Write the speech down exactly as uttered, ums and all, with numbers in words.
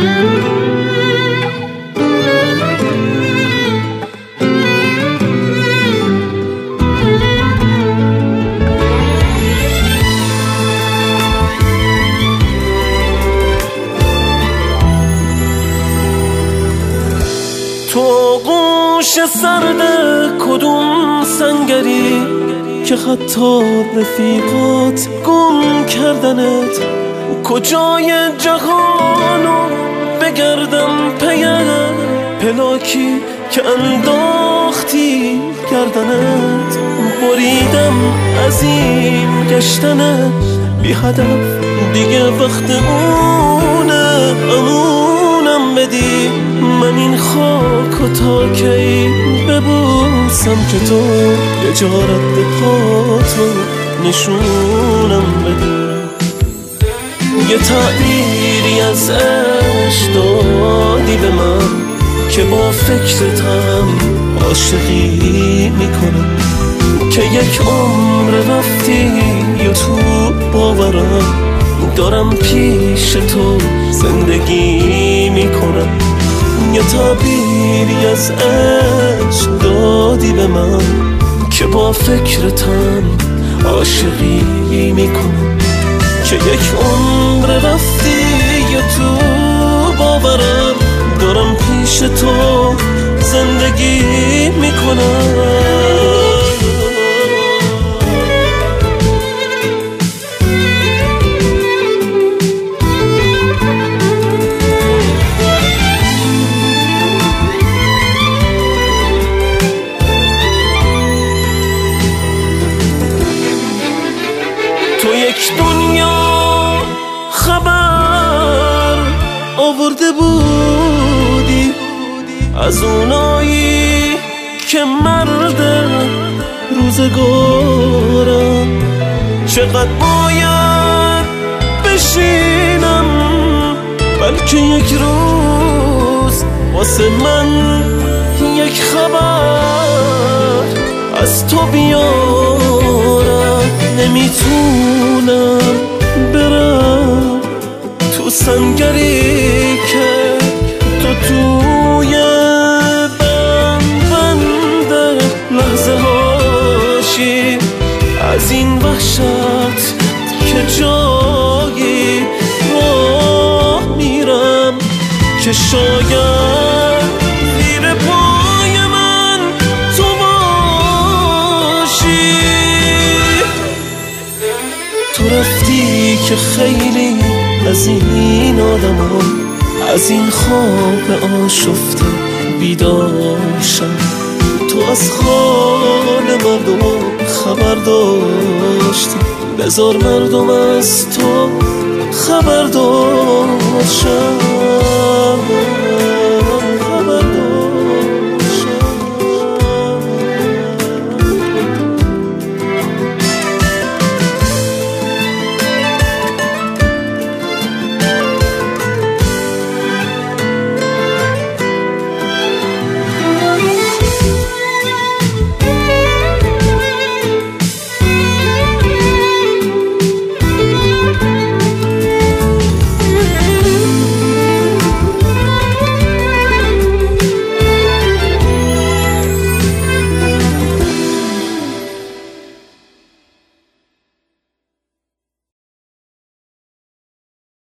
تو آغوش سرد کدوم سنگری که حتی رفیقات گم کردنت؟ کجای جهانو بگردم پیم پلاکی که انداختی گردنت؟ بریدم از این گشتن بی هدف، دیگه وقت اونه امونم بدی. من این خاکو تا کی ببوسم که تو یه جا رد پاتو نشونم بدی؟ یه تعبیری از عشق دادی به من که با فکرتم عاشقی میکنم، که یک عمر رفتی یا تو باورم دارم پیش تو زندگی میکنم. یه تعبیری از عشق دادی به من که با فکرتم عاشقی میکنم، که یک عمر رفتی یا تو باورم دارم پیش تو زندگی میکنم. تو یک دنیا خبر آورده بودی از اونایی که مرد روزگارم. چقدر باید بشینم بلکه یک روز واسه من یک خبر از تو بیارم. نمیتونم برم تو سنگری که تو توی بند بند لحظه هاشی، از این وحشت که جایی راه میرم که شاید زیر پای من تو باشی. تو رفتی که خیلی از این آدم ها از این خواب آشفته بیدار شد. تو از حال مردم خبر داشتی، بذار مردم از تو خبردار شد.